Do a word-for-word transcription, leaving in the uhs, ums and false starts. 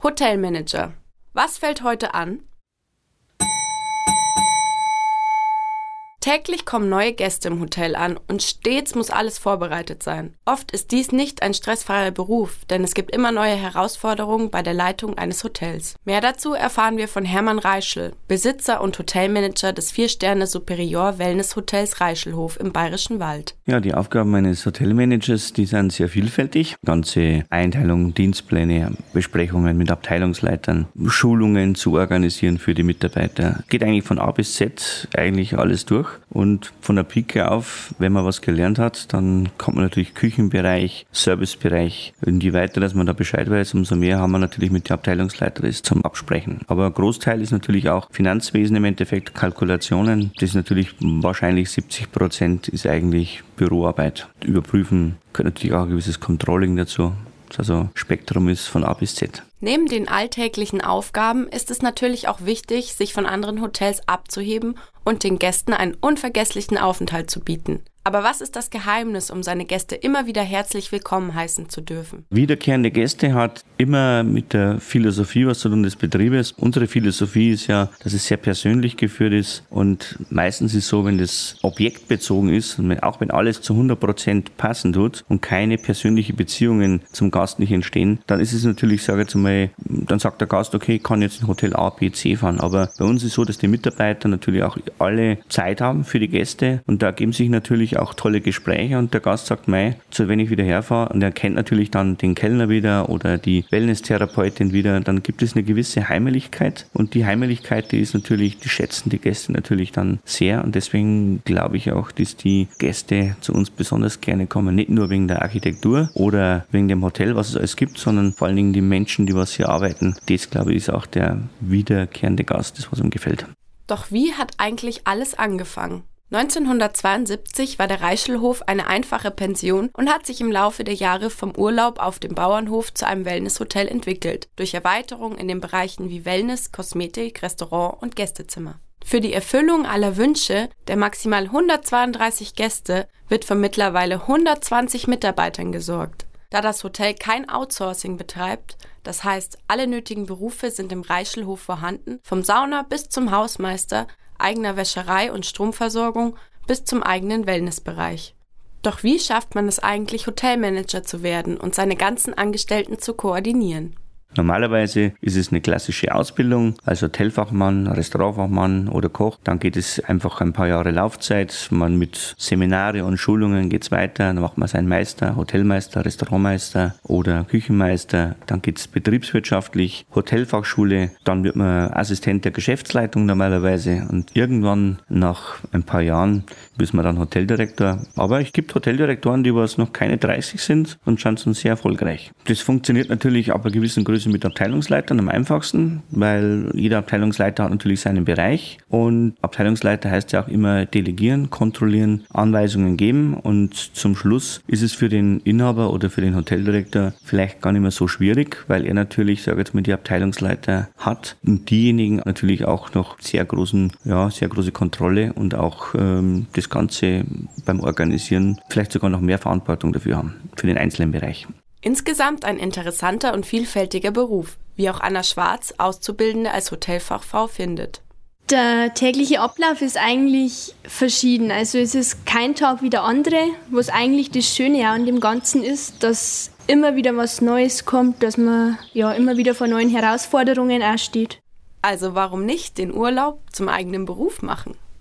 Hotelmanager. Was fällt heute an? Täglich kommen neue Gäste im Hotel an und stets muss alles vorbereitet sein. Oft ist dies nicht ein stressfreier Beruf, denn es gibt immer neue Herausforderungen bei der Leitung eines Hotels. Mehr dazu erfahren wir von Hermann Reischl, Besitzer und Hotelmanager des vier-Sterne Superior Wellness Hotels Reischlhof im Bayerischen Wald. Ja, die Aufgaben eines Hotelmanagers, die sind sehr vielfältig. Ganze Einteilung, Dienstpläne, Besprechungen mit Abteilungsleitern, Schulungen zu organisieren für die Mitarbeiter. Geht eigentlich von A bis Z eigentlich alles durch. Und von der Pike auf, wenn man was gelernt hat, dann kommt man natürlich Küchenbereich, Servicebereich. Und je weiter, dass man da Bescheid weiß, umso mehr haben wir natürlich mit der Abteilungsleiter das zum Absprechen. Aber ein Großteil ist natürlich auch Finanzwesen im Endeffekt, Kalkulationen. Das ist natürlich wahrscheinlich siebzig Prozent ist eigentlich Büroarbeit. Überprüfen gehört natürlich auch ein gewisses Controlling dazu. Also Spektrum ist von A bis Z. Neben den alltäglichen Aufgaben ist es natürlich auch wichtig, sich von anderen Hotels abzuheben und den Gästen einen unvergesslichen Aufenthalt zu bieten. Aber was ist das Geheimnis, um seine Gäste immer wieder herzlich willkommen heißen zu dürfen? Wiederkehrende Gäste hat immer mit der Philosophie was zu tun des Betriebes. Unsere Philosophie ist ja, dass es sehr persönlich geführt ist und meistens ist es so, wenn das objektbezogen ist, auch wenn alles zu hundert Prozent passen tut und keine persönlichen Beziehungen zum Gast nicht entstehen, dann ist es natürlich, sage ich jetzt mal, dann sagt der Gast, okay, ich kann jetzt in Hotel A, B, C fahren. Aber bei uns ist es so, dass die Mitarbeiter natürlich auch alle Zeit haben für die Gäste und da ergeben sich natürlich auch tolle Gespräche und der Gast sagt, mei, so wenn ich wieder herfahre und er kennt natürlich dann den Kellner wieder oder die Wellness-Therapeutin wieder, dann gibt es eine gewisse Heimeligkeit und die Heimeligkeit, die ist natürlich, die schätzen die Gäste natürlich dann sehr und deswegen glaube ich auch, dass die Gäste zu uns besonders gerne kommen, nicht nur wegen der Architektur oder wegen dem Hotel, was es alles gibt, sondern vor allen Dingen die Menschen, die was hier arbeiten. Das, glaube ich, ist auch der wiederkehrende Gast, das was ihm gefällt. Doch wie hat eigentlich alles angefangen? neunzehnhundertzweiundsiebzig war der Reischlhof eine einfache Pension und hat sich im Laufe der Jahre vom Urlaub auf dem Bauernhof zu einem Wellnesshotel entwickelt, durch Erweiterung in den Bereichen wie Wellness, Kosmetik, Restaurant und Gästezimmer. Für die Erfüllung aller Wünsche der maximal hundertzweiunddreißig Gäste wird von mittlerweile hundertzwanzig Mitarbeitern gesorgt. Da das Hotel kein Outsourcing betreibt, das heißt, alle nötigen Berufe sind im Reischlhof vorhanden, vom Sauna bis zum Hausmeister, eigener Wäscherei und Stromversorgung bis zum eigenen Wellnessbereich. Doch wie schafft man es eigentlich, Hotelmanager zu werden und seine ganzen Angestellten zu koordinieren? Normalerweise ist es eine klassische Ausbildung als Hotelfachmann, Restaurantfachmann oder Koch. Dann geht es einfach ein paar Jahre Laufzeit. Man mit Seminare und Schulungen geht's weiter. Dann macht man seinen Meister, Hotelmeister, Restaurantmeister oder Küchenmeister. Dann geht's betriebswirtschaftlich, Hotelfachschule. Dann wird man Assistent der Geschäftsleitung normalerweise. Und irgendwann nach ein paar Jahren ist man dann Hoteldirektor. Aber es gibt Hoteldirektoren, die was noch keine dreißig sind und schon sind sehr erfolgreich. Das funktioniert natürlich ab einer gewissen Größe mit Abteilungsleitern am einfachsten, weil jeder Abteilungsleiter hat natürlich seinen Bereich und Abteilungsleiter heißt ja auch immer delegieren, kontrollieren, Anweisungen geben und zum Schluss ist es für den Inhaber oder für den Hoteldirektor vielleicht gar nicht mehr so schwierig, weil er natürlich, sage ich jetzt mal, die Abteilungsleiter hat und diejenigen natürlich auch noch sehr großen, ja, sehr große Kontrolle und auch ähm, das Ganze beim Organisieren vielleicht sogar noch mehr Verantwortung dafür haben, für den einzelnen Bereich. Insgesamt ein interessanter und vielfältiger Beruf, wie auch Anna Schwarz, Auszubildende als Hotelfachfrau, findet. Der tägliche Ablauf ist eigentlich verschieden. Also es ist kein Tag wie der andere, was eigentlich das Schöne auch an dem Ganzen ist, dass immer wieder was Neues kommt, dass man ja immer wieder vor neuen Herausforderungen auch steht. Also warum nicht den Urlaub zum eigenen Beruf machen?